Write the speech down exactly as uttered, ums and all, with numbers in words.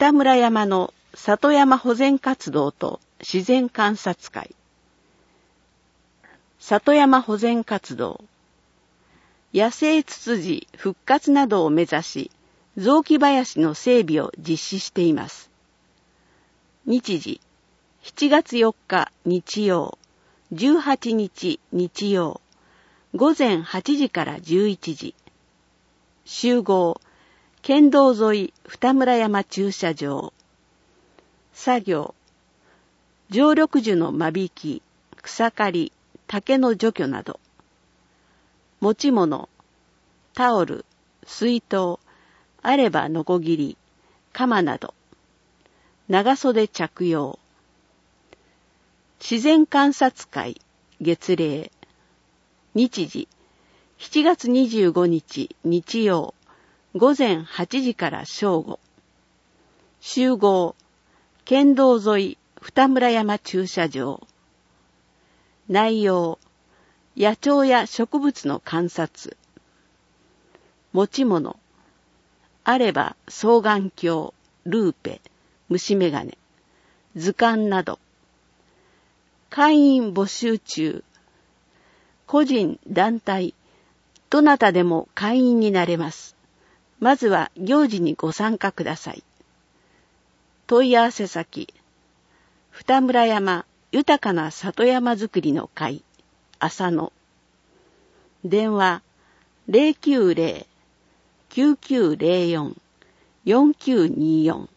二村山の里山保全活動と自然観察会。里山保全活動。野生ツツジ復活などを目指し、雑木林の整備を実施しています。日時、しちがつよっか日曜、じゅうはちにち日曜、ごぜんはちじからじゅういちじ。集合、県道沿い二村山駐車場。作業、常緑樹の間引き、草刈り、竹の除去など。持ち物、タオル、水筒、あればノコギリ、鎌など。長袖着用。自然観察会、月例。日時、しちがつにじゅうごにち日曜、ごぜんはちじから正午。集合、県道沿い二村山駐車場。内容、野鳥や植物の観察。持ち物、あれば双眼鏡、ルーペ、虫眼鏡、図鑑など。会員募集中。個人、団体、どなたでも会員になれます。まずは行事にご参加ください。問い合わせ先、二村山豊かな里山づくりの会、浅野。電話、ゼロきゅうゼロ きゅうきゅうゼロよん よんきゅうによん。